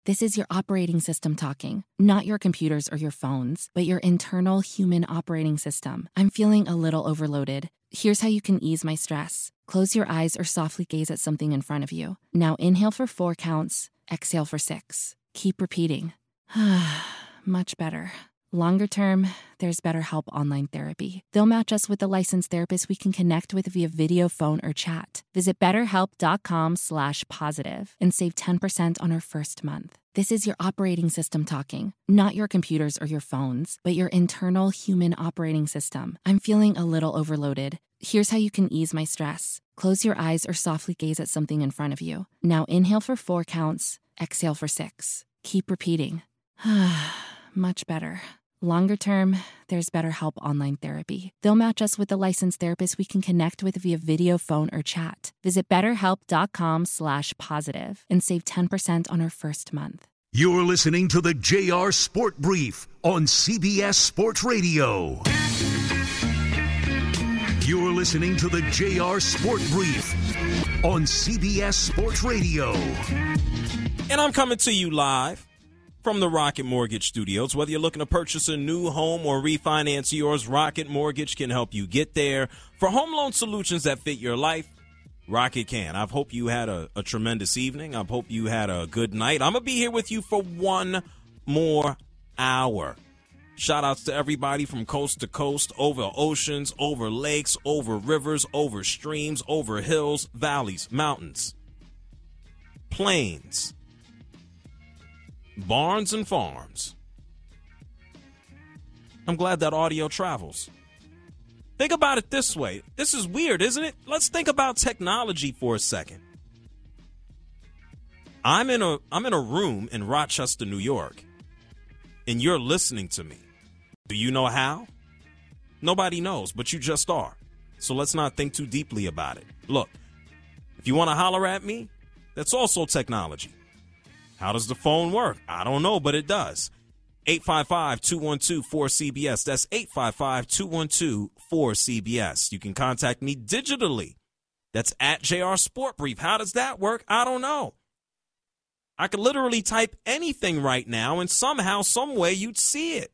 This is your operating system talking, not your computers or your phones, but your internal human operating system. I'm feeling a little overloaded. Here's how you can ease my stress. Close your eyes or softly gaze at something in front of you. Now inhale for 4 counts, exhale for 6. Keep repeating. Much better. Longer term, there's BetterHelp Online Therapy. They'll match us with a licensed therapist we can connect with via video, phone, or chat. Visit BetterHelp.com/positive and save 10% on our first month. This is your operating system talking, not your computers or your phones, but your internal human operating system. I'm feeling a little overloaded. Here's how you can ease my stress. Close your eyes or softly gaze at something in front of you. Now inhale for 4 counts, exhale for 6. Keep repeating. Much better. Longer term, there's BetterHelp Online Therapy. They'll match us with a licensed therapist we can connect with via video, phone, or chat. Visit BetterHelp.com/positive and save 10% on our first month. You're listening to the JR Sport Brief on CBS Sports Radio. You're listening to the JR Sport Brief on CBS Sports Radio. And I'm coming to you live from the Rocket Mortgage Studios. Whether you're looking to purchase a new home or refinance yours, Rocket Mortgage can help you get there. For home loan solutions that fit your life, Rocket can. I hope you had a tremendous evening. I hope you had a good night. I'm going to be here with you for one more hour. Shout outs to everybody from coast to coast, over oceans, over lakes, over rivers, over streams, over hills, valleys, mountains, plains, barns and farms. I'm glad that audio travels. Think about it this way. This is weird, isn't it? Let's think about technology for a second. I'm in a room in Rochester, New York, and you're listening to me. Do you know how? Nobody knows, but you just are. So let's not think too deeply about it. Look, if you want to holler at me, that's also technology. How does the phone work? I don't know, but it does. 855-212-4CBS. That's 855-212-4CBS. You can contact me digitally. That's at JR Sport Brief. How does that work? I don't know. I could literally type anything right now, and somehow, some way, you'd see it.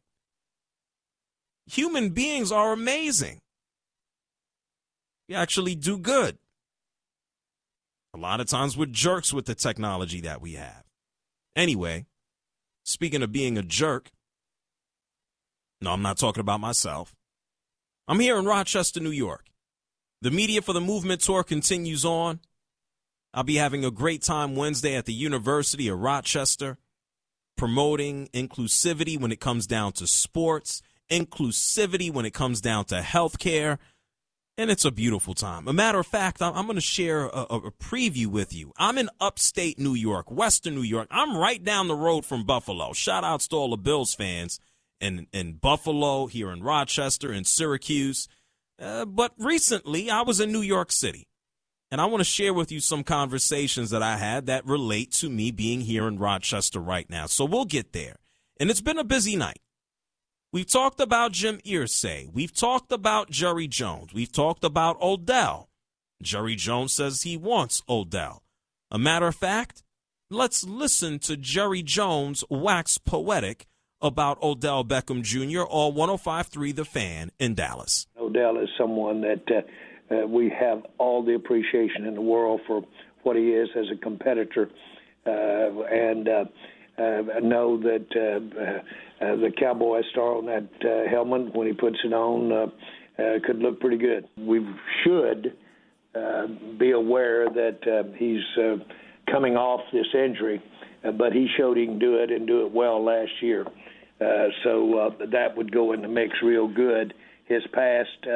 Human beings are amazing. We actually do good. A lot of times we're jerks with the technology that we have. Anyway, speaking of being a jerk, no, I'm not talking about myself. I'm here in Rochester, New York. The Media for the Movement tour continues on. I'll be having a great time Wednesday at the University of Rochester, promoting inclusivity when it comes down to sports, inclusivity when it comes down to healthcare, and it's a beautiful time. A matter of fact, I'm going to share a preview with you. I'm in upstate New York, Western New York. I'm right down the road from Buffalo. Shout outs to all the Bills fans in Buffalo, here in Rochester, in Syracuse. But recently, I was in New York City, and I want to share with you some conversations that I had that relate to me being here in Rochester right now. So we'll get there. And it's been a busy night. We've talked about Jim Irsay. We've talked about Jerry Jones. We've talked about Odell. Jerry Jones says he wants Odell. A matter of fact, let's listen to Jerry Jones wax poetic about Odell Beckham Jr. on 105.3 The Fan in Dallas. Odell is someone that we have all the appreciation in the world for what he is as a competitor, and know that the Cowboy star on that helmet, when he puts it on, could look pretty good. We should be aware that he's coming off this injury, but he showed he can do it and do it well last year. So that would go in the mix real good. His past,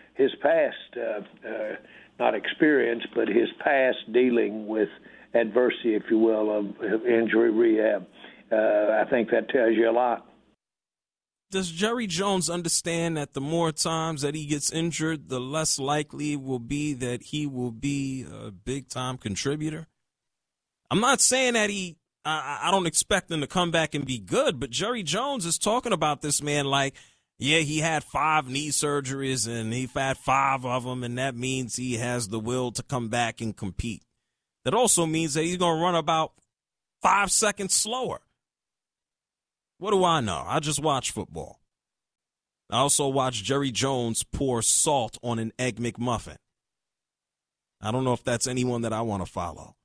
not experience, but his past dealing with adversity, if you will, of injury rehab. I think that tells you a lot. Does Jerry Jones understand that the more times that he gets injured, the less likely it will be that he will be a big-time contributor? I'm not saying that I don't expect him to come back and be good, but Jerry Jones is talking about this man like, yeah, he had 5 knee surgeries and he had 5 of them, and that means he has the will to come back and compete. That also means that he's going to run about 5 seconds slower. What do I know? I just watch football. I also watch Jerry Jones pour salt on an Egg McMuffin. I don't know if that's anyone that I want to follow.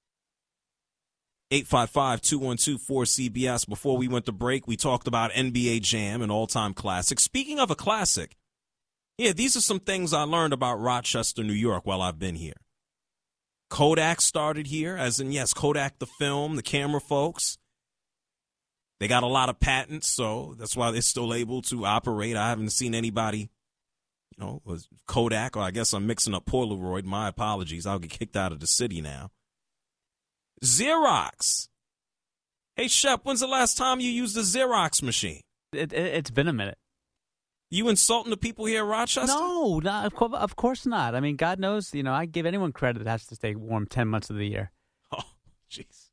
855-212-4CBS. Before we went to break, we talked about NBA Jam, an all-time classic. Speaking of a classic, yeah, these are some things I learned about Rochester, New York while I've been here. Kodak started here, as in, yes, Kodak the film, the camera folks. They got a lot of patents, so that's why they're still able to operate. I haven't seen anybody, was Kodak, or I guess I'm mixing up Polaroid. My apologies. I'll get kicked out of the city now. Xerox. Hey, Shep, when's the last time you used a Xerox machine? It's been a minute. You insulting the people here in Rochester? No, of course not. I mean, God knows, I give anyone credit that has to stay warm 10 months of the year. Oh, jeez.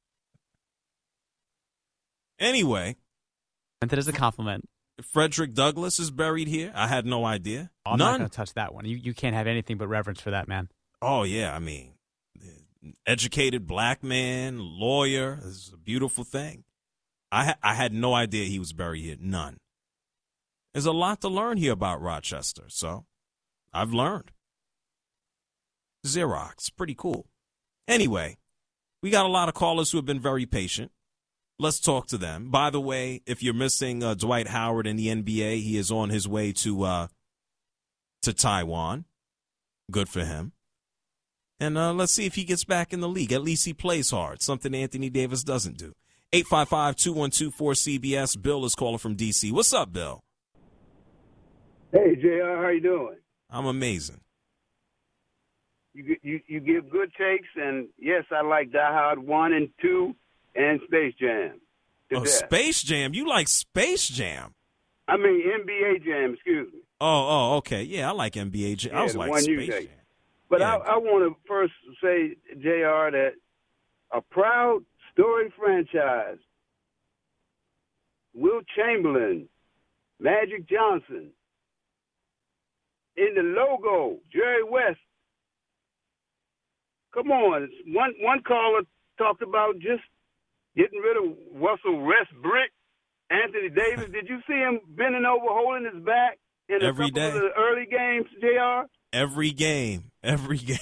Anyway. Meant it as a compliment. Frederick Douglass is buried here. I had no idea. I'm not going to touch that one. You can't have anything but reverence for that man. Oh, yeah. I mean, educated black man, lawyer. This is a beautiful thing. I had no idea he was buried here. None. There's a lot to learn here about Rochester, so I've learned. Xerox, pretty cool. Anyway, we got a lot of callers who have been very patient. Let's talk to them. By the way, if you're missing Dwight Howard in the NBA, he is on his way to Taiwan. Good for him. And let's see if he gets back in the league. At least he plays hard, something Anthony Davis doesn't do. 855-212-4CBS. Bill is calling from D.C. What's up, Bill? Hey, JR, how you doing? I'm amazing. You give good takes, and yes, I like Die Hard 1 and 2 and Space Jam. Oh, Space Jam? You like Space Jam? I mean NBA Jam, excuse me. Oh, okay. Yeah, I like NBA Jam. Yeah, I was like Space Jam. But yeah. I want to first say, JR, that a proud story franchise, Wilt Chamberlain, Magic Johnson, in the logo, Jerry West. Come on. One caller talked about just getting rid of Russell Westbrook, Anthony Davis. Did you see him bending over, holding his back in a couple of the early games, JR? Every game. Maybe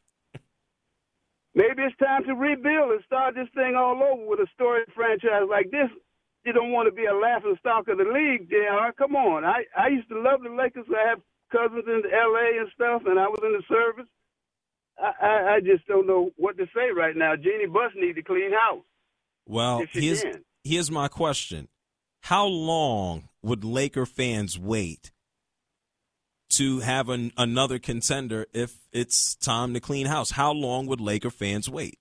it's time to rebuild and start this thing all over with a story franchise like this. You don't want to be a laughing stock of the league, JR. Come on. I used to love the Lakers. I have cousins in L.A. and stuff, and I was in the service. I just don't know what to say right now. Jeannie Buss needs to clean house. Well, here's my question. How long would Laker fans wait to have another contender if it's time to clean house? How long would Laker fans wait?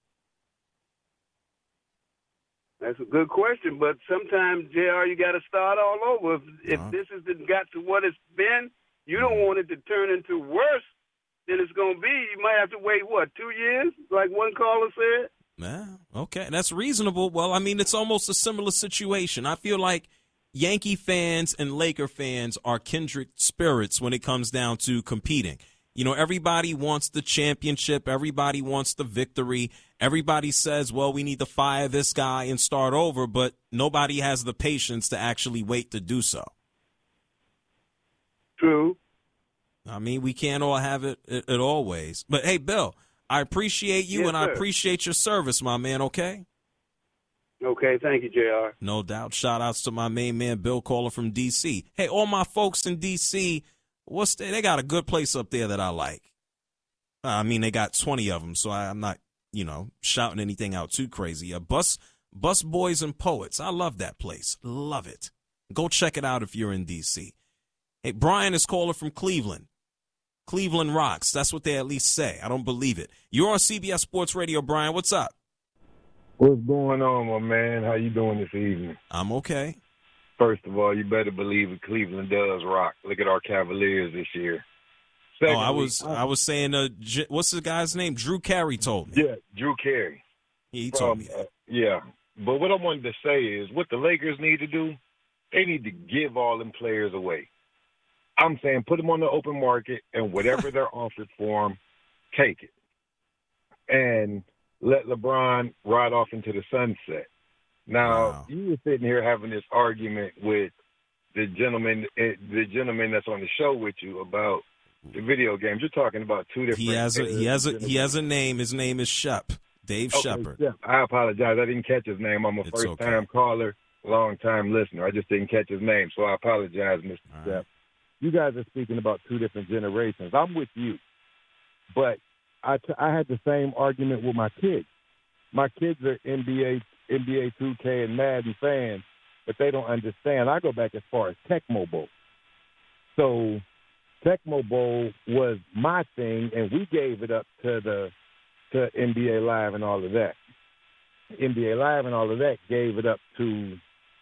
That's a good question, but sometimes, JR, you got to start all over. If this has got to what it's been, you don't want it to turn into worse than it's going to be. You might have to wait, 2 years, like one caller said? Yeah, okay, that's reasonable. Well, I mean, it's almost a similar situation. I feel like Yankee fans and Laker fans are kindred spirits when it comes down to competing. Everybody wants the championship. Everybody wants the victory. Everybody says, well, we need to fire this guy and start over, but nobody has the patience to actually wait to do so. True. I mean, we can't all have it always. But, hey, Bill, I appreciate you, yes, and sir. I appreciate your service, my man, okay? Okay, thank you, JR. No doubt. Shout-outs to my main man, Bill, caller from D.C. Hey, all my folks in D.C., they got a good place up there that I like. I mean, they got 20 of them, so I'm not, shouting anything out too crazy. Bus Boys and Poets. I love that place. Love it. Go check it out if you're in D.C. Hey, Brian is calling from Cleveland. Cleveland rocks. That's what they at least say. I don't believe it. You're on CBS Sports Radio, Brian. What's up? What's going on, my man? How you doing this evening? I'm okay. First of all, you better believe it. Cleveland does rock. Look at our Cavaliers this year. Secondly, I was saying, what's the guy's name? Drew Carey told me. Yeah, Drew Carey. He told me that. Yeah. But what I wanted to say is what the Lakers need to do, they need to give all them players away. I'm saying put them on the open market, and whatever they're offered for them, take it. And let LeBron ride off into the sunset. Now, you were sitting here having this argument with the gentleman that's on the show with you about the video games. You're talking about two different. He has a name. His name is Shep. Dave Shepard. Shep. I apologize. I didn't catch his name. I'm a first-time caller, long-time listener. I just didn't catch his name, so I apologize, Mr. Shep. Right. You guys are speaking about two different generations. I'm with you, but I had the same argument with my kids. My kids are NBA 2K and Madden fans, but they don't understand. I go back as far as Tecmo Bowl. So Tecmo Bowl was my thing, and we gave it up to NBA Live and all of that. NBA Live and all of that gave it up to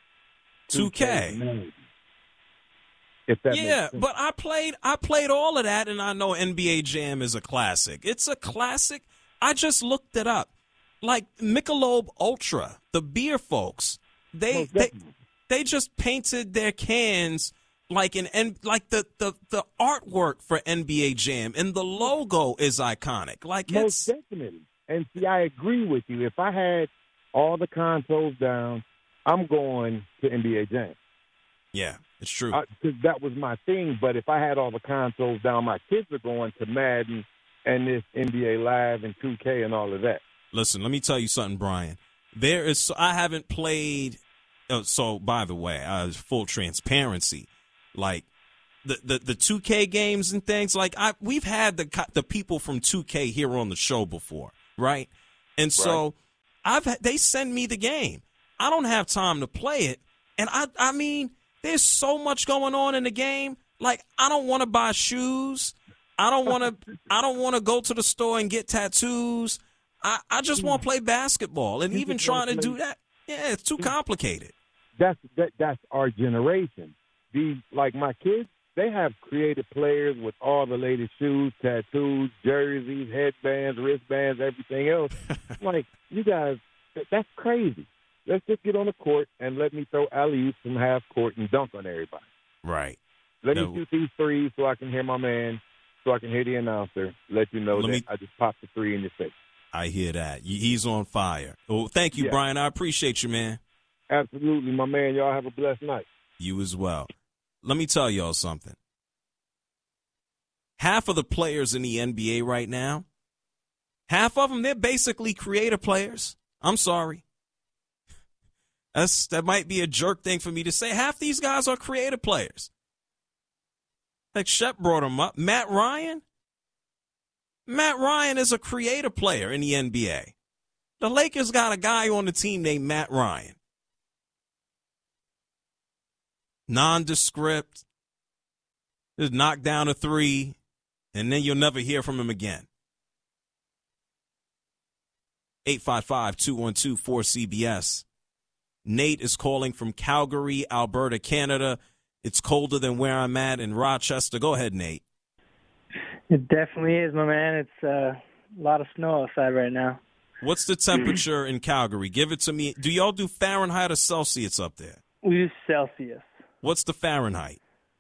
2K. If that makes sense. But I played all of that, and I know NBA Jam is a classic. It's a classic. I just looked it up. Like Michelob Ultra, the beer folks, they just painted their cans like the artwork for NBA Jam, and the logo is iconic. Like most definitely. And see, I agree with you. If I had all the consoles down, I'm going to NBA Jam. Yeah, it's true. Because that was my thing. But if I had all the consoles down, my kids are going to Madden and this NBA Live and 2K and all of that. Listen, let me tell you something, Brian. I haven't played. So, by the way, full transparency, like the 2K games and things. Like we've had the people from 2K here on the show before, right? And so they send me the game. I don't have time to play it, and I mean, there's so much going on in the game. Like I don't want to buy shoes. I don't want to go to the store and get tattoos. I just want to play basketball, and even trying to do that, it's too complicated. That's our generation. Like my kids, they have creative players with all the latest shoes, tattoos, jerseys, headbands, wristbands, everything else. Like you guys, that's crazy. Let's just get on the court and let me throw alley-oops from half court and dunk on everybody. Right. Let me shoot these threes so I can hear my man, so I can hear the announcer, let you know I just popped the three in your face. I hear that. He's on fire. Well, thank you, Brian. I appreciate you, man. Absolutely, my man. Y'all have a blessed night. You as well. Let me tell y'all something. Half of the players in the NBA right now, half of them, they're basically creative players. I'm sorry. That might be a jerk thing for me to say. Half these guys are creative players. Like Shep brought him up. Matt Ryan is a creative player in the NBA. The Lakers got a guy on the team named Matt Ryan. Nondescript. Just knock down a three, and then you'll never hear from him again. 855-212-4CBS. Nate is calling from Calgary, Alberta, Canada. It's colder than where I'm at in Rochester. Go ahead, Nate. It definitely is, my man. It's a lot of snow outside right now. What's the temperature in Calgary? Give it to me. Do y'all do Fahrenheit or Celsius up there? We do Celsius. What's the Fahrenheit?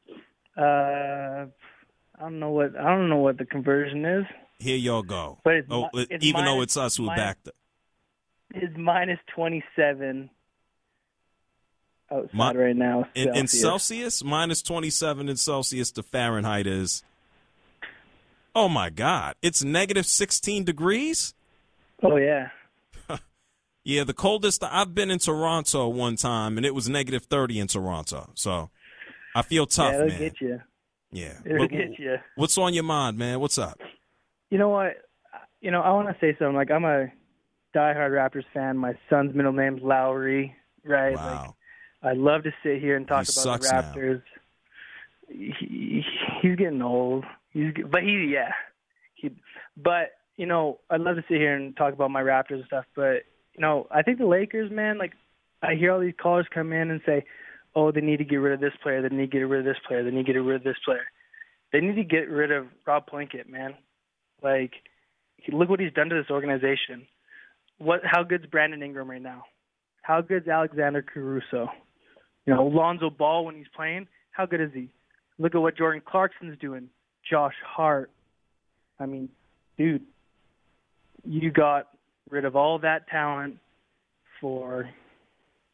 I don't know what the conversion is. Here y'all go. But even though it's us who backed it. It's minus 27 outside right now. In Celsius, minus 27 in Celsius. The Fahrenheit is. Oh my God! It's negative 16 degrees. Oh yeah. Yeah, the coldest I've been in Toronto one time, and it was negative 30 in Toronto. So I feel tough, man. It'll get you. Yeah, it'll get you. What's on your mind, man? What's up? You know what? I want to say something. Like, I'm a diehard Raptors fan. My son's middle name's Lowry, right? Wow. Like, I love to sit here and talk about the Raptors. He's getting old. But I'd love to sit here and talk about my Raptors and stuff. But I think the Lakers, man. Like, I hear all these callers come in and say, "Oh, they need to get rid of this player. They need to get rid of this player. They need to get rid of this player." They need to get rid of Rob Plinkett, man. Like, look what he's done to this organization. How good's Brandon Ingram right now? How good's Alexander Caruso? Lonzo Ball when he's playing. How good is he? Look at what Jordan Clarkson's doing. Josh Hart. I mean, dude, you got rid of all that talent for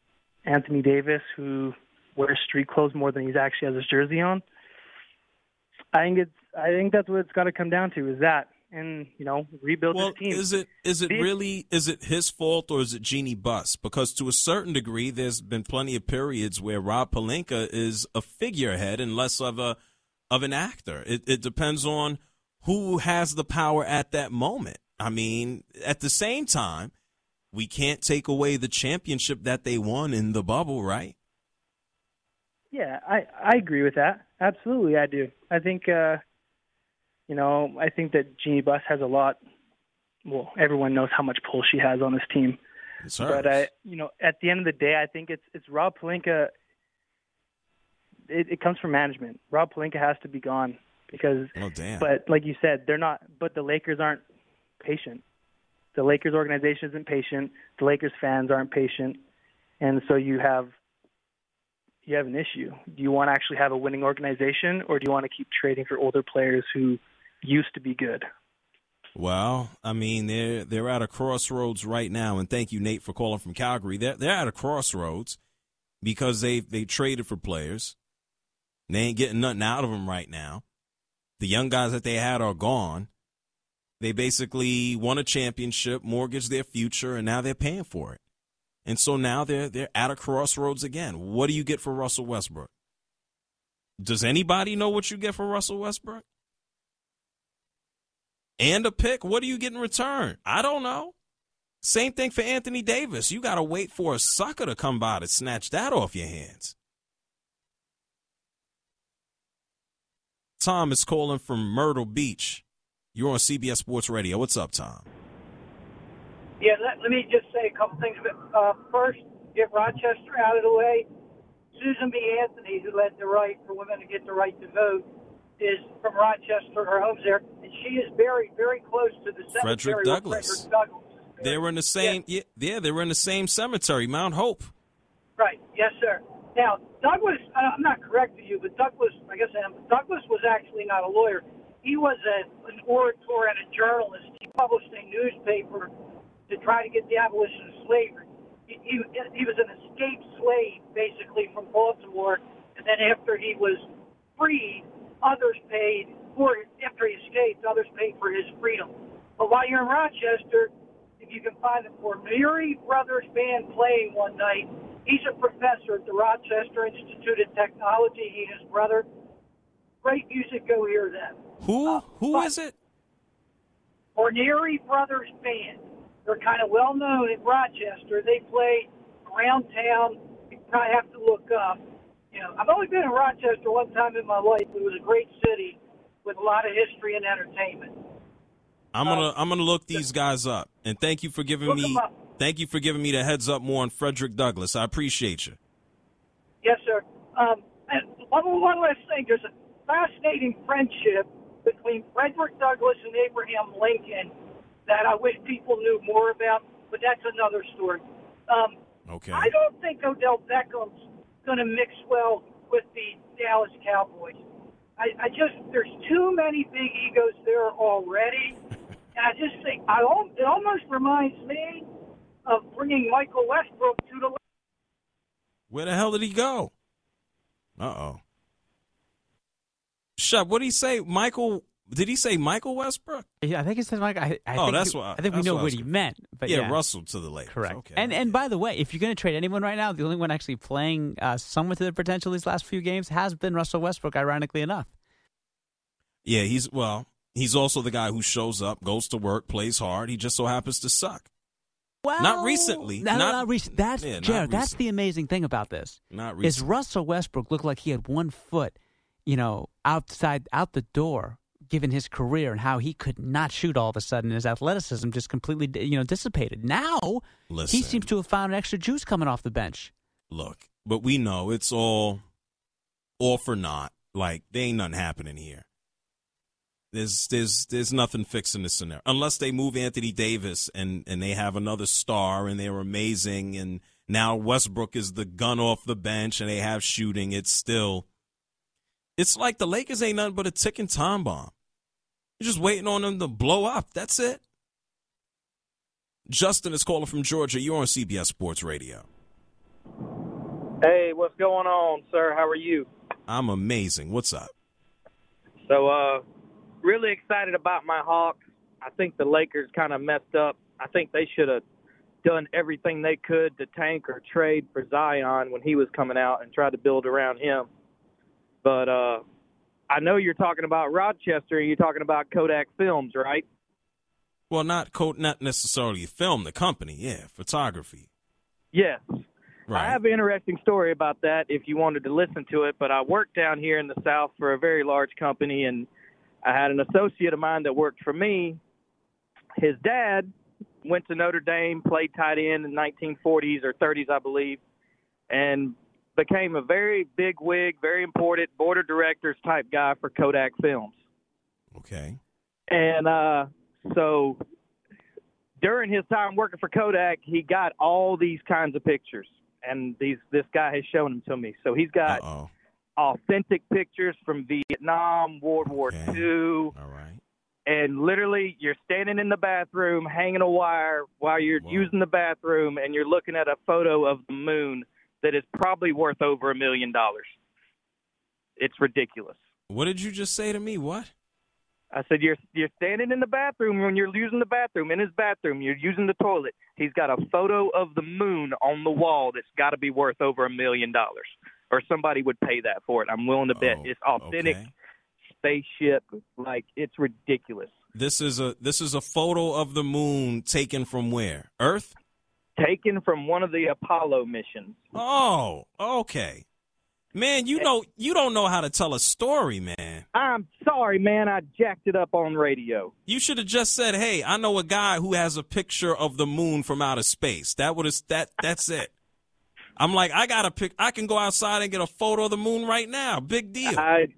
Anthony Davis, who wears street clothes more than he actually has his jersey on. I think that's what it's got to come down to, is that, and rebuild his team. Is it his fault, or is it Jeannie Buss? Because to a certain degree, there's been plenty of periods where Rob Pelinka is a figurehead and less of an actor. It depends on who has the power at that moment. I mean, at the same time, we can't take away the championship that they won in the bubble, right? Yeah, I agree with that. Absolutely, I do. I think, I think that Jeannie Buss has a lot. Well, everyone knows how much pull she has on this team. But at the end of the day, I think it's Rob Pelinka. It comes from management. Rob Pelinka has to be gone because. Oh damn! But like you said, they're not. But the Lakers aren't patient. The Lakers organization isn't patient. The Lakers fans aren't patient, and so you have an issue. Do you want to actually have a winning organization, or do you want to keep trading for older players who used to be good? Well, I mean, they're at a crossroads right now, and thank you, Nate, for calling from Calgary. They're at a crossroads because they traded for players. They ain't getting nothing out of them right now. The young guys that they had are gone. They basically won a championship, mortgaged their future, and now they're paying for it. And so now they're at a crossroads again. What do you get for Russell Westbrook? Does anybody know what you get for Russell Westbrook? And a pick? What do you get in return? I don't know. Same thing for Anthony Davis. You got to wait for a sucker to come by to snatch that off your hands. Tom is calling from Myrtle Beach. You're on CBS Sports Radio. What's up, Tom? Yeah, let me just say a couple things. First, get Rochester out of the way. Susan B. Anthony, who led the right for women to get the right to vote, is from Rochester. Her home's there, and she is very, very close to the cemetery. Frederick Douglass. They were in the same. Yeah, they were in the same cemetery, Mount Hope. Right. Yes, sir. Now, Douglass. I'm not correcting you, but Douglass. I guess I am. Douglass was actually not a lawyer. He was an orator and a journalist. He published a newspaper to try to get the abolition of slavery. He was an escaped slave, basically, from Baltimore, and then after he was freed, after he escaped, others paid for his freedom. But while you're in Rochester, if you can find the Forneri Brothers Band playing one night, he's a professor at the Rochester Institute of Technology, he and his brother. Great music, go hear them. Who is it? Forneri Brothers Band. They're kind of well known in Rochester. They play around town. You probably have to look up. I've only been in Rochester one time in my life. It was a great city with a lot of history and entertainment. I'm gonna look these guys up, and thank you for giving me the heads up more on Frederick Douglass. I appreciate you. Yes, sir. And one last thing. There's a fascinating friendship between Frederick Douglass and Abraham Lincoln that I wish people knew more about, but that's another story. Okay. I don't think Odell Beckham's going to mix well with the Dallas Cowboys. There's too many big egos there already, and I just think it almost reminds me of bringing Michael Westbrook to the. Where the hell did he go? Uh-oh. Shep, what did he say? Did he say Michael Westbrook? Yeah, I think he said Michael. I think we know what he meant. But yeah, Russell to the Lakers. Correct. Okay. And by the way, if you're going to trade anyone right now, the only one actually playing somewhat to their potential these last few games has been Russell Westbrook, ironically enough. Yeah, he's also the guy who shows up, goes to work, plays hard. He just so happens to suck. Well, not recently. Not recent. That's Jared. That's the amazing thing about this. Not recently. Is Russell Westbrook looked like he had 1 foot, out the door, given his career and how he could not shoot all of a sudden. His athleticism just completely, dissipated. Now he seems to have found extra juice coming off the bench. Look, but we know it's all for naught. Like, there ain't nothing happening here. There's nothing fixing this scenario unless they move Anthony Davis and they have another star and they're amazing and now Westbrook is the gun off the bench and they have shooting. It's like the Lakers ain't nothing but a ticking time bomb. You're just waiting on them to blow up. That's it. Justin is calling from Georgia. You're on CBS Sports Radio. Hey, what's going on, sir? How are you? I'm amazing. What's up? So, really excited about my Hawks. I think the Lakers kind of messed up. I think they should have done everything they could to tank or trade for Zion when he was coming out and tried to build around him. But I know you're talking about Rochester and you're talking about Kodak Films, right? Well, not necessarily film, the company, yeah, photography. Yes. Right. I have an interesting story about that if you wanted to listen to it, but I worked down here in the South for a very large company, and I had an associate of mine that worked for me. His dad went to Notre Dame, played tight end in the 1940s or 30s, I believe, and became a very big wig, very important board of directors type guy for Kodak Films. Okay. And so during his time working for Kodak, he got all these kinds of pictures, and this guy has shown them to me. So he's got authentic pictures from Vietnam, World War II. All right. And literally, you're standing in the bathroom, hanging a wire while you're using the bathroom, and you're looking at a photo of the moon that is probably worth over $1 million. It's ridiculous. What did you just say to me? What? I said, you're standing in the bathroom when you're using the bathroom, in his bathroom, you're using the toilet. He's got a photo of the moon on the wall that's got to be worth over $1 million, or somebody would pay that for it. I'm willing to bet. It's authentic spaceship. Like, it's ridiculous. This is a photo of the moon taken from where? Earth? Taken from one of the Apollo missions. Oh, okay. Man, you don't know how to tell a story, man. I'm sorry, man. I jacked it up on radio. You should have just said, "Hey, I know a guy who has a picture of the moon from outer space." That's it. I'm like, I can go outside and get a photo of the moon right now. Big deal.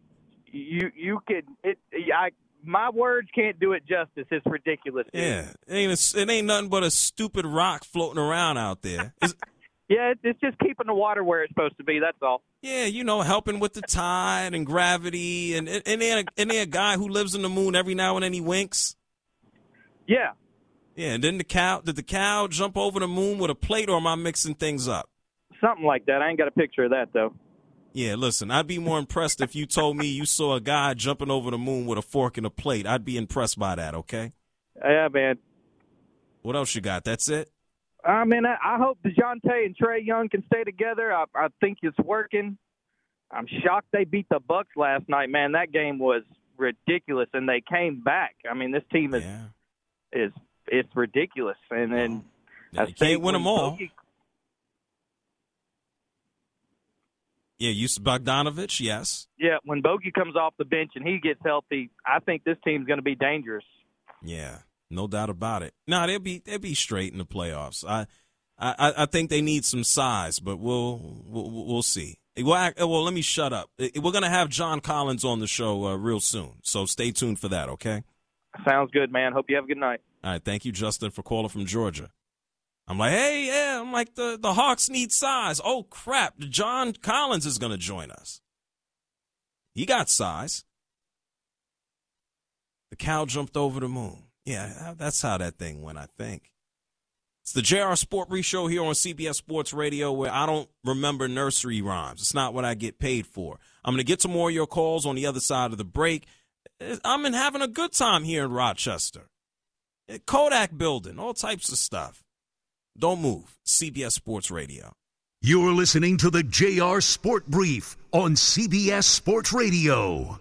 My words can't do it justice. It's ridiculous. Yeah, it ain't nothing but a stupid rock floating around out there. Yeah, it's just keeping the water where it's supposed to be, that's all. Yeah, helping with the tide and gravity, and then a guy who lives in the moon every now and then he winks. Yeah. Yeah, and then did the cow jump over the moon with a plate, or am I mixing things up? Something like that. I ain't got a picture of that, though. Yeah, listen, I'd be more impressed if you told me you saw a guy jumping over the moon with a fork and a plate. I'd be impressed by that, okay? Yeah, man. What else you got? That's it? I mean, I hope DeJounte and Trae Young can stay together. I think it's working. I'm shocked they beat the Bucks last night, man. That game was ridiculous, and they came back. I mean, this team is ridiculous. And then you can't win them all. Yeah, Yusuf Bogdanovic, yes. Yeah, when Bogey comes off the bench and he gets healthy, I think this team's going to be dangerous. Yeah. No doubt about it. No, they'll be straight in the playoffs. I think they need some size, but we'll see. Well, let me shut up. We're gonna have John Collins on the show real soon, so stay tuned for that. Okay. Sounds good, man. Hope you have a good night. All right, thank you, Justin, for calling from Georgia. I'm like, hey, yeah. I'm like the Hawks need size. Oh crap, John Collins is gonna join us. He got size. The cow jumped over the moon. Yeah, that's how that thing went, I think. It's the JR Sport Re-Show here on CBS Sports Radio, where I don't remember nursery rhymes. It's not what I get paid for. I'm going to get some more of your calls on the other side of the break. I'm having a good time here in Rochester. Kodak building, all types of stuff. Don't move. CBS Sports Radio. You're listening to the JR Sport Brief on CBS Sports Radio.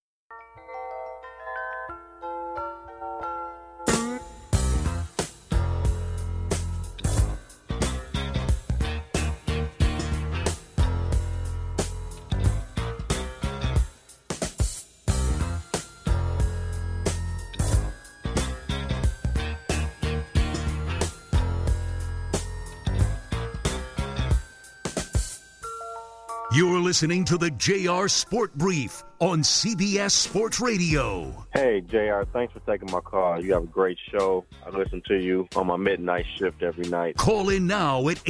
You're listening to the JR Sport Brief on CBS Sports Radio. Hey, JR, thanks for taking my call. You have a great show. I listen to you on my midnight shift every night. Call in now at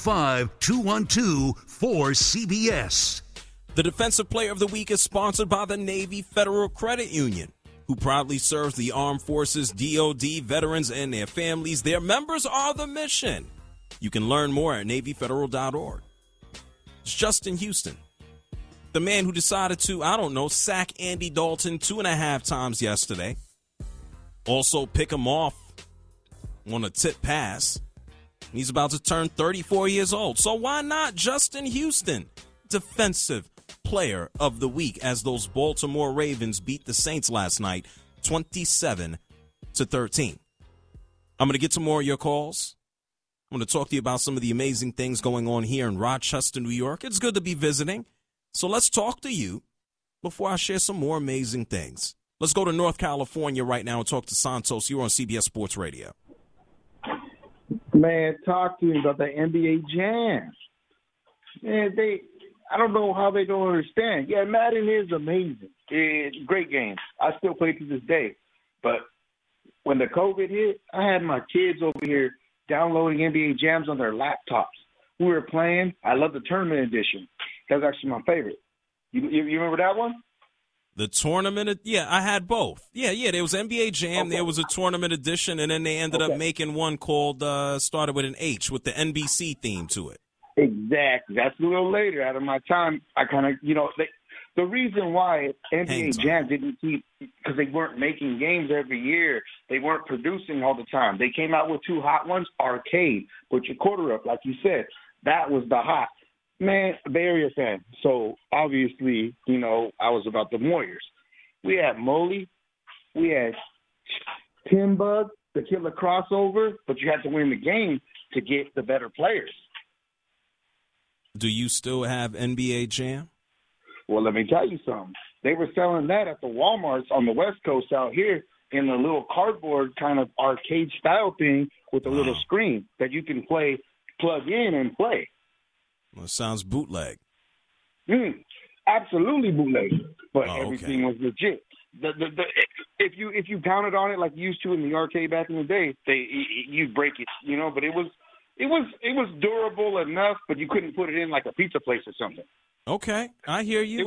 855-212-4CBS. The Defensive Player of the Week is sponsored by the Navy Federal Credit Union, who proudly serves the Armed Forces, DOD, veterans, and their families. Their members are the mission. You can learn more at NavyFederal.org. It's Justin Houston. The man who decided to, sack Andy Dalton 2.5 times yesterday. Also pick him off on a tip pass. He's about to turn 34 years old. So why not Justin Houston, Defensive Player of the Week, as those Baltimore Ravens beat the Saints last night 27-13. I'm going to get to more of your calls. I'm going to talk to you about some of the amazing things going on here in Rochester, New York. It's good to be visiting. So let's talk to you before I share some more amazing things. Let's go to North California right now and talk to Santos. You're on CBS Sports Radio. Man, talk to me about the NBA Jam. Man, I don't know how they don't understand. Yeah, Madden is amazing. It's a great game. I still play to this day. But when the COVID hit, I had my kids over here downloading NBA Jams on their laptops. We were playing. I love the tournament edition. That was actually my favorite. You remember that one? The tournament? Yeah, I had both. Yeah, there was NBA Jam, there was a tournament edition, and then they ended up making one called, started with an H, with the NBC theme to it. Exactly. That's a little later. Out of my time, I kind of, the reason why NBA Jam didn't keep, because they weren't making games every year. They weren't producing all the time. They came out with 2 hot ones, Arcade, put your quarter up, like you said. That was the hot. Man, Bay Area fan. So, obviously, I was about the Warriors. We had Moley. We had Timbug, the killer crossover, but you had to win the game to get the better players. Do you still have NBA Jam? Well, let me tell you something. They were selling that at the Walmarts on the West Coast out here in a little cardboard kind of arcade style thing with a little screen that you can plug in and play. Well, it sounds bootleg. Absolutely bootleg, but everything was legit. If you counted on it like you used to in the arcade back in the day, you'd break it, But it was durable enough, but you couldn't put it in like a pizza place or something. Okay, I hear you.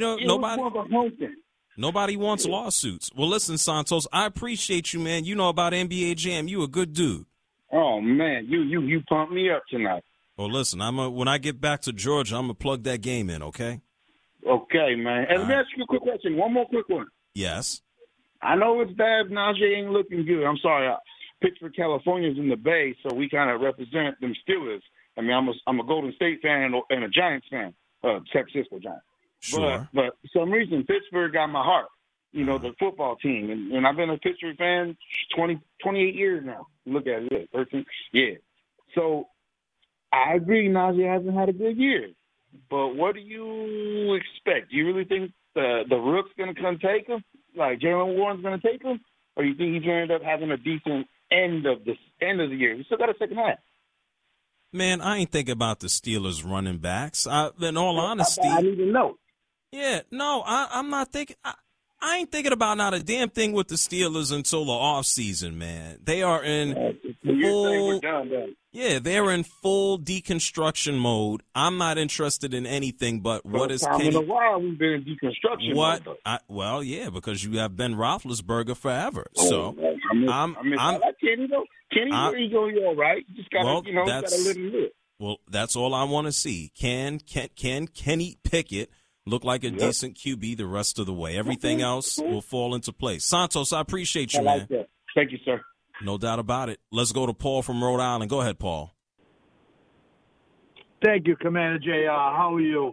Nobody wants lawsuits. Well, listen, Santos, I appreciate you, man. You know about NBA Jam. You a good dude. Oh man, you pumped me up tonight. Well, listen, when I get back to Georgia, I'm gonna plug that game in. Okay. Okay, man. And let me ask you a quick question. One more quick one. Yes. I know it's bad. Najee ain't looking good. I'm sorry. Pittsburgh, California's in the Bay, so we kind of represent them Steelers. I mean, I'm a Golden State fan and a Giants fan, San Francisco Giants. Sure. But for some reason, Pittsburgh got my heart. The football team, and I've been a Pittsburgh fan 28 years now. Look at it, 13. Yeah. So I agree, Najee hasn't had a good year. But what do you expect? Do you really think the Rook's going to come take him? Like Jaylen Warren's going to take him? Or do you think he's going to end up having a decent end of the year? We still got a second half. Man, I ain't thinking about the Steelers running backs. In all honesty, I need to know. Yeah, no, I'm not thinking. I ain't thinking about not a damn thing with the Steelers until the offseason, man. They are in full. Yeah, they're in full deconstruction mode. I'm not interested in anything but what is Kenny. In a while, we've been in deconstruction mode. Well, yeah, because you have Ben Roethlisberger forever. So I like Kenny though. Kenny, where you go, you all right. You just gotta, gotta live and live. Well, that's all I want to see. Can Kenny Pickett look like a decent QB the rest of the way? Everything else will fall into place. Santos, I appreciate you, man. That. Thank you, sir. No doubt about it. Let's go to Paul from Rhode Island. Go ahead, Paul. Thank you, Commander JR. How are you?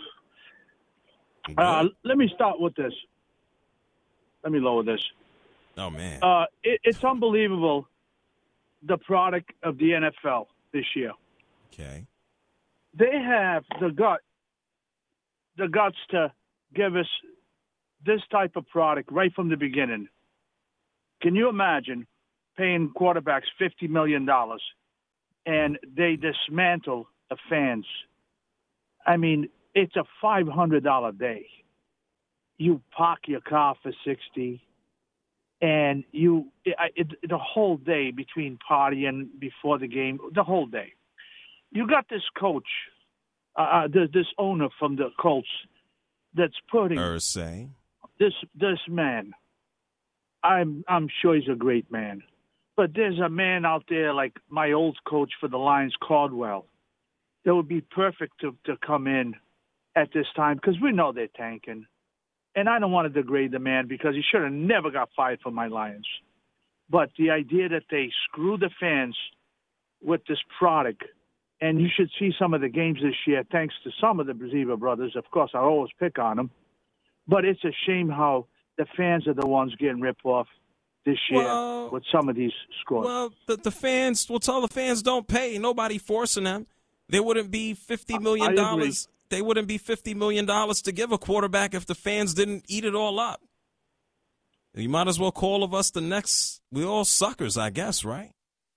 Let me start with this. Let me lower this. Oh, man. It's unbelievable, the product of the NFL this year. Okay. They have the guts to give us this type of product right from the beginning. Can you imagine paying quarterbacks $50 million and they dismantle the fans? I mean, it's a $500 day. You park your car for $60, and the whole day between partying before the game, the whole day. You got this coach, this owner from the Colts, that's putting Irsay. This man. I'm sure he's a great man, but there's a man out there like my old coach for the Lions, Caldwell. that would be perfect to come in at this time because we know they're tanking. And I don't want to degrade the man because he should have never got fired from my Lions. But the idea that they screw the fans with this product, and you should see some of the games this year, thanks to some of the Ziva brothers. Of course, I always pick on them. But it's a shame how the fans are the ones getting ripped off this year with some of these scores. Well, the fans, we'll tell the fans don't pay. Nobody forcing them. There wouldn't be $50 million. They wouldn't be $50 million to give a quarterback if the fans didn't eat it all up. You might as well call of us the next. We're all suckers, I guess, right?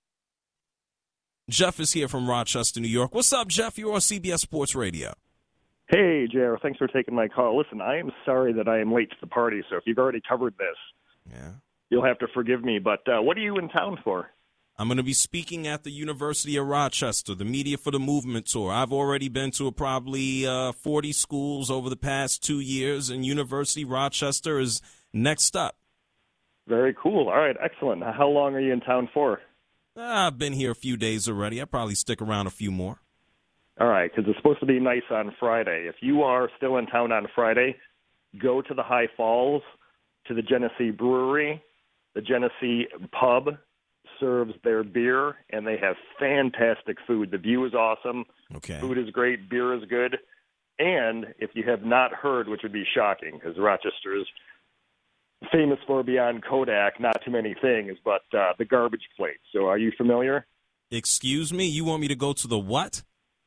Jeff is here from Rochester, New York. What's up, Jeff? You're on CBS Sports Radio. Hey, JR. Thanks for taking my call. Listen, I am sorry that I am late to the party, so if you've already covered this, you'll have to forgive me. But what are you in town for? I'm going to be speaking at the University of Rochester, the Media for the Movement Tour. I've already been to probably 40 schools over the past 2 years, and University Rochester is next up. Very cool. All right, excellent. How long are you in town for? I've been here a few days already. I'll probably stick around a few more. All right, because it's supposed to be nice on Friday. If you are still in town on Friday, go to the High Falls, to the Genesee Brewery. The Genesee Pub serves their beer, and they have fantastic food. The view is awesome. Okay. Food is great. Beer is good. And if you have not heard, which would be shocking, because Rochester is famous for beyond Kodak, not too many things, but the Garbage Plate. So are you familiar? Excuse me? You want me to go to the what?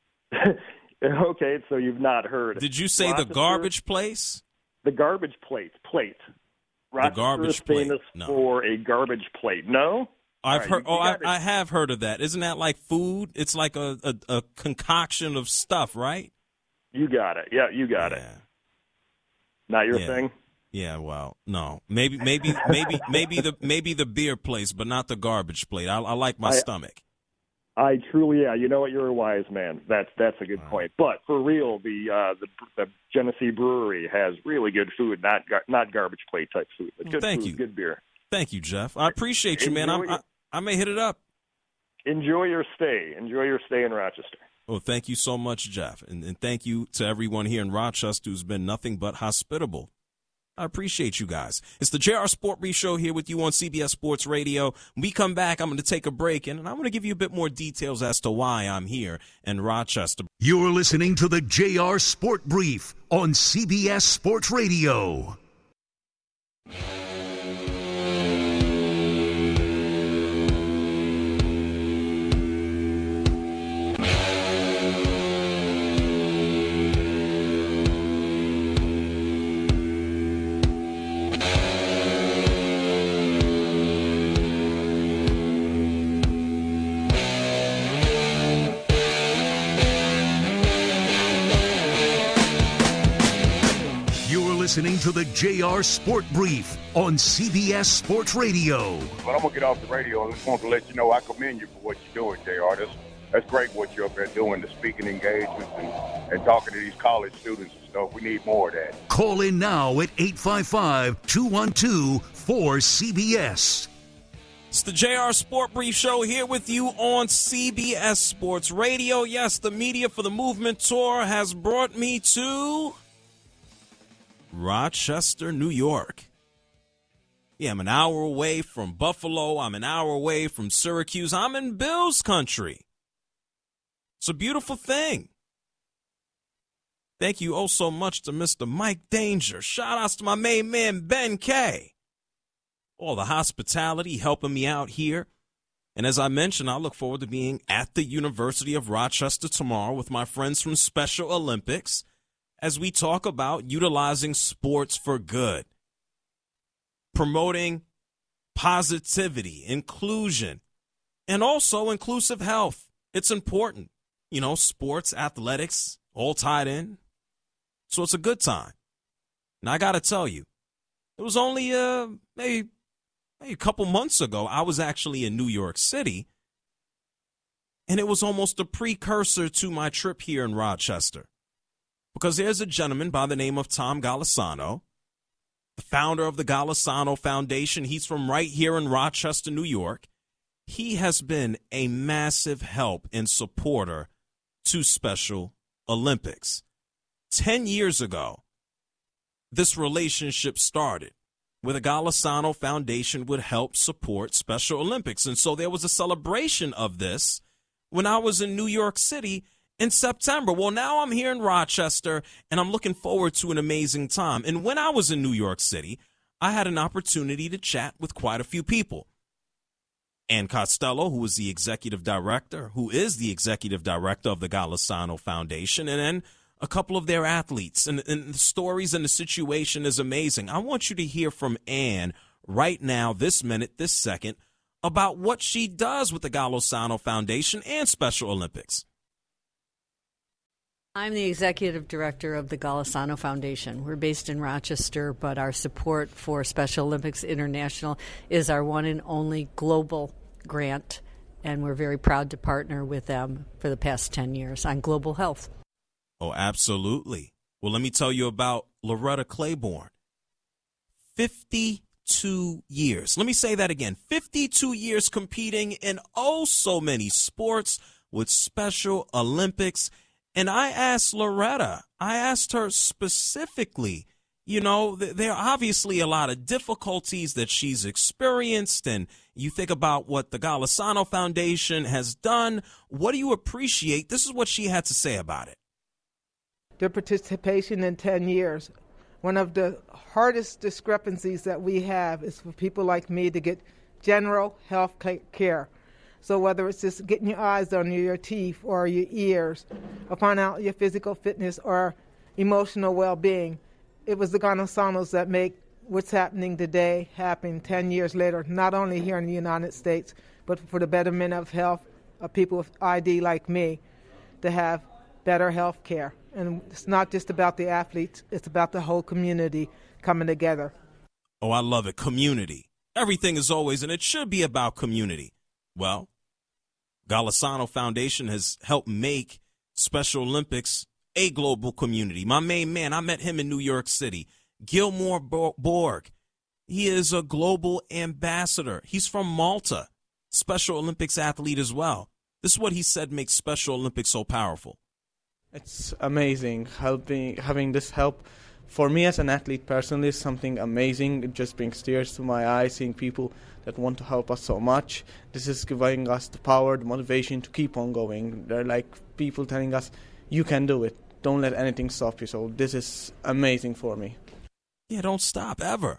Okay, so you've not heard. Did you say the Garbage Place? The Garbage Plate. Rochester the Garbage is famous for a garbage plate. No? I've heard. I have heard of that. Isn't that like food? It's like a concoction of stuff, right? You got it. Yeah, you got it. Not your thing? Yeah, well, no. Maybe the beer place, but not the Garbage Plate. I like my stomach. I truly, you know what? You're a wise man. That's a good point. But for real, the Genesee Brewery has really good food, not Garbage Plate type food. But good Thank food, you. Good beer. Thank you, Jeff. I appreciate you, man. I may hit it up. Enjoy your stay. Enjoy your stay in Rochester. Well, thank you so much, Jeff. And thank you to everyone here in Rochester who's been nothing but hospitable. I appreciate you guys. It's the JR Sport Brief Show here with you on CBS Sports Radio. When we come back, I'm going to take a break, and I'm going to give you a bit more details as to why I'm here in Rochester. You're listening to the JR Sport Brief on CBS Sports Radio. Listening to the JR Sport Brief on CBS Sports Radio. But I'm going to get off the radio. I just want to let you know I commend you for what you're doing, JR. That's great what you're up there doing, the speaking engagements and talking to these college students and stuff. We need more of that. Call in now at 855-212-4CBS. It's the JR Sport Brief Show here with you on CBS Sports Radio. Yes, the Media for the Movement Tour has brought me to Rochester, New York. Yeah, I'm an hour away from Buffalo. I'm an hour away from Syracuse. I'm in Bills country. It's a beautiful thing. Thank you oh so much to Mr. Mike Danger. Shout outs to my main man, Ben K. All the hospitality helping me out here. And as I mentioned, I look forward to being at the University of Rochester tomorrow with my friends from Special Olympics as we talk about utilizing sports for good, promoting positivity, inclusion, and also inclusive health. It's important. You know, sports, athletics, all tied in. So it's a good time. And I got to tell you, it was only maybe a couple months ago, I was actually in New York City, and it was almost a precursor to my trip here in Rochester. Because there's a gentleman by the name of Tom Golisano, the founder of the Golisano Foundation. He's from right here in Rochester, New York. He has been a massive help and supporter to Special Olympics. 10 years ago, this relationship started where the Golisano Foundation would help support Special Olympics. And so there was a celebration of this when I was in New York City in September. Well, now I'm here in Rochester, and I'm looking forward to an amazing time. And when I was in New York City, I had an opportunity to chat with quite a few people. Ann Costello, who is the executive director of the Golisano Foundation, and then a couple of their athletes. And the stories and the situation is amazing. I want you to hear from Ann right now, this minute, this second, about what she does with the Golisano Foundation and Special Olympics. I'm the executive director of the Golisano Foundation. We're based in Rochester, but our support for Special Olympics International is our one and only global grant, and we're very proud to partner with them for the past 10 years on global health. Oh, absolutely. Well, let me tell you about Loretta Claiborne. 52 years. Let me say that again. 52 years competing in oh so many sports with Special Olympics. And I asked her specifically, you know, there are obviously a lot of difficulties that she's experienced, and you think about what the Golisano Foundation has done. What do you appreciate? This is what she had to say about it. Their participation in 10 years. One of the hardest discrepancies that we have is for people like me to get general health care. So whether it's just getting your eyes done, or your teeth, or your ears, or find out your physical fitness or emotional well-being, it was the Golisanos that make what's happening today happen 10 years later, not only here in the United States, but for the betterment of health of people with ID like me to have better health care. And it's not just about the athletes, it's about the whole community coming together. Oh, I love it. Community. Everything is always, and it should be about community. Well, Golisano Foundation has helped make Special Olympics a global community. My main man, I met him in New York City, Gilmore Borg. He is a global ambassador. He's from Malta, Special Olympics athlete as well. This is what he said makes Special Olympics so powerful. It's amazing. Having this help for me as an athlete personally is something amazing. It just brings tears to my eyes seeing people that want to help us so much. This is giving us the power, the motivation to keep on going. They're like people telling us, you can do it. Don't let anything stop you. So this is amazing for me. Yeah, don't stop ever.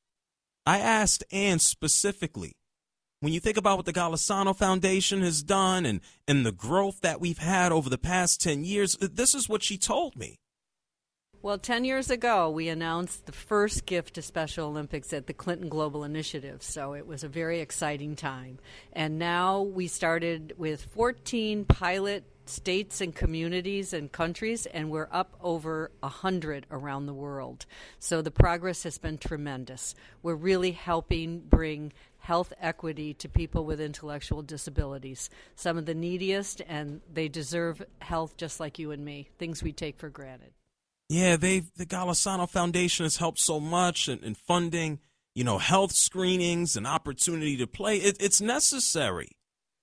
I asked Ann specifically, when you think about what the Golisano Foundation has done and the growth that we've had over the past 10 years, this is what she told me. Well, 10 years ago, we announced the first gift to Special Olympics at the Clinton Global Initiative, so it was a very exciting time. And now we started with 14 pilot states and communities and countries, and we're up over 100 around the world. So the progress has been tremendous. We're really helping bring health equity to people with intellectual disabilities, some of the neediest, and they deserve health just like you and me, things we take for granted. Yeah, the Golisano Foundation has helped so much in funding, you know, health screenings and opportunity to play. It's necessary.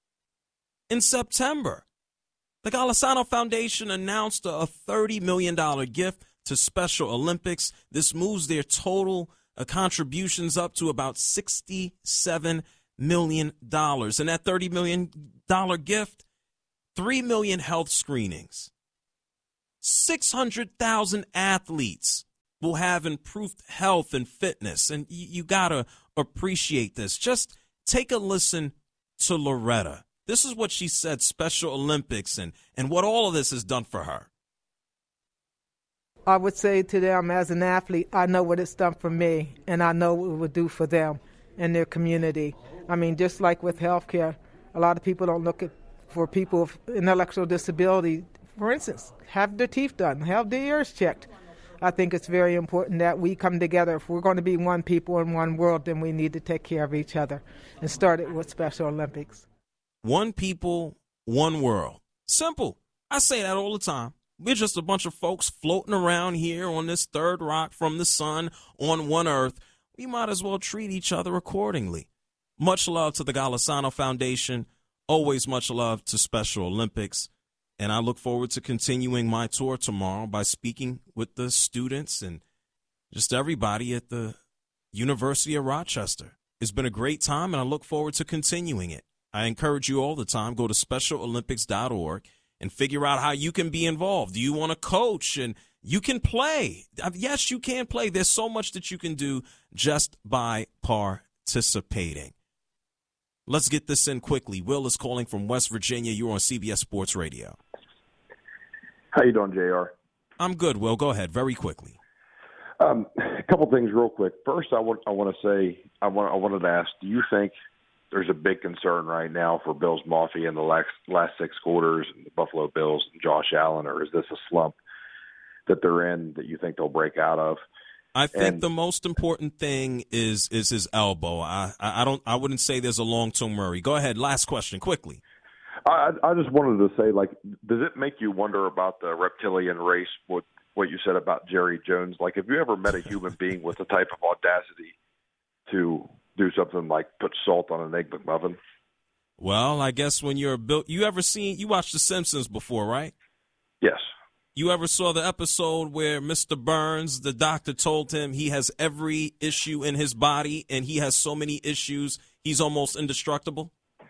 In September, the Golisano Foundation announced a $30 million gift to Special Olympics. This moves their total contributions up to about $67 million. And that $30 million gift, 3 million health screenings. 600,000 athletes will have improved health and fitness. And you got to appreciate this. Just take a listen to Loretta. This is what she said, Special Olympics and what all of this has done for her. I would say to them, as an athlete, I know what it's done for me, and I know what it would do for them and their community. I mean, just like with healthcare, a lot of people don't look at for people with intellectual disability, for instance, have their teeth done, have their ears checked. I think it's very important that we come together. If we're going to be one people in one world, then we need to take care of each other and start it with Special Olympics. One people, one world. Simple. I say that all the time. We're just a bunch of folks floating around here on this third rock from the sun on one earth. We might as well treat each other accordingly. Much love to the Golisano Foundation. Always much love to Special Olympics. And I look forward to continuing my tour tomorrow by speaking with the students and just everybody at the University of Rochester. It's been a great time, and I look forward to continuing it. I encourage you all the time, go to SpecialOlympics.org and figure out how you can be involved. Do you want to coach? And you can play. Yes, you can play. There's so much that you can do just by participating. Let's get this in quickly. Will is calling from West Virginia. You're on CBS Sports Radio. How you doing, JR? I'm good, Will. Go ahead very quickly. A couple things real quick. First, I wanted to ask, do you think there's a big concern right now for Bills Mafia in the last 6 quarters, the Buffalo Bills and Josh Allen, or is this a slump that they're in that you think they'll break out of? I think the most important thing is his elbow. I wouldn't say there's a long-term worry. Go ahead. Last question, quickly. I just wanted to say, like, does it make you wonder about the reptilian race? What you said about Jerry Jones? Like, have you ever met a human being with the type of audacity to do something like put salt on an Egg McMuffin? Well, I guess when you watched The Simpsons before, right? Yes. You ever saw the episode where Mr. Burns, the doctor, told him he has every issue in his body and he has so many issues, he's almost indestructible?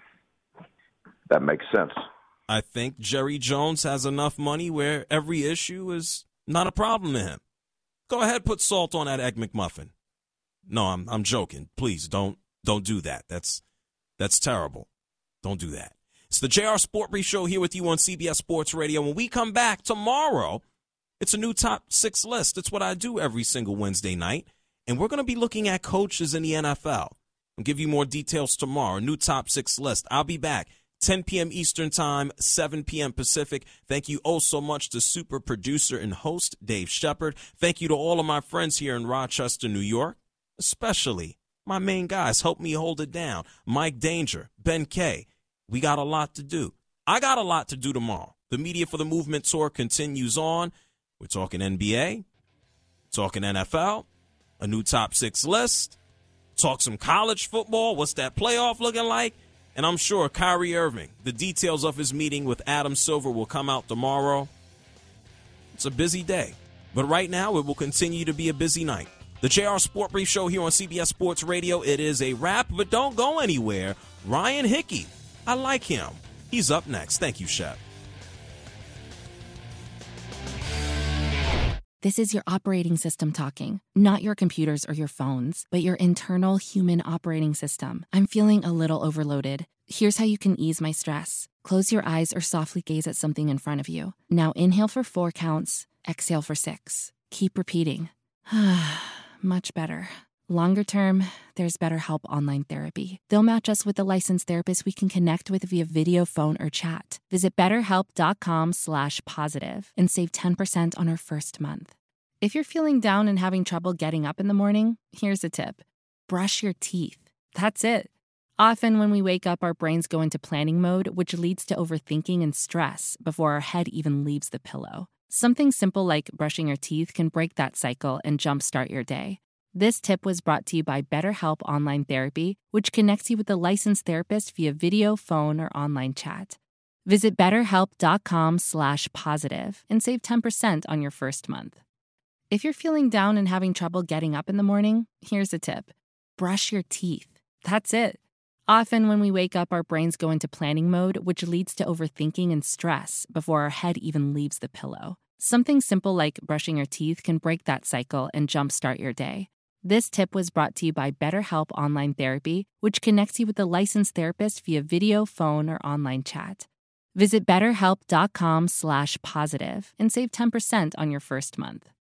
That makes sense. I think Jerry Jones has enough money where every issue is not a problem to him. Go ahead, put salt on that Egg McMuffin. No, I'm joking. Please don't do that. That's terrible. Don't do that. It's the JR Sport Brief Show here with you on CBS Sports Radio. When we come back tomorrow, it's a new top 6 list. It's what I do every single Wednesday night. And we're going to be looking at coaches in the NFL. I'll give you more details tomorrow. New top 6 list. I'll be back 10 p.m. Eastern Time, 7 p.m. Pacific. Thank you oh so much to super producer and host Dave Shepard. Thank you to all of my friends here in Rochester, New York, especially my main guys. Help me hold it down. Mike Danger, Ben Kay. We got a lot to do. I got a lot to do tomorrow. The Media for the Movement tour continues on. We're talking NBA, talking NFL, a new top 6 list, talk some college football. What's that playoff looking like? And I'm sure Kyrie Irving, the details of his meeting with Adam Silver will come out tomorrow. It's a busy day. But right now, it will continue to be a busy night. The JR Sport Brief Show here on CBS Sports Radio. It is a wrap, but don't go anywhere. Ryan Hickey, I like him. He's up next. Thank you, Shep. This is your operating system talking, not your computers or your phones, but your internal human operating system. I'm feeling a little overloaded. Here's how you can ease my stress. Close your eyes or softly gaze at something in front of you. Now inhale for 4 counts, exhale for 6. Keep repeating. Much better. Longer term, there's BetterHelp Online Therapy. They'll match us with a licensed therapist we can connect with via video, phone, or chat. Visit BetterHelp.com/positive and save 10% on our first month. If you're feeling down and having trouble getting up in the morning, here's a tip. Brush your teeth. That's it. Often when we wake up, our brains go into planning mode, which leads to overthinking and stress before our head even leaves the pillow. Something simple like brushing your teeth can break that cycle and jumpstart your day. This tip was brought to you by BetterHelp Online Therapy, which connects you with a licensed therapist via video, phone, or online chat. Visit BetterHelp.com/positive and save 10% on your first month. If you're feeling down and having trouble getting up in the morning, here's a tip. Brush your teeth. That's it. Often when we wake up, our brains go into planning mode, which leads to overthinking and stress before our head even leaves the pillow. Something simple like brushing your teeth can break that cycle and jumpstart your day. This tip was brought to you by BetterHelp Online Therapy, which connects you with a licensed therapist via video, phone, or online chat. Visit BetterHelp.com/positive and save 10% on your first month.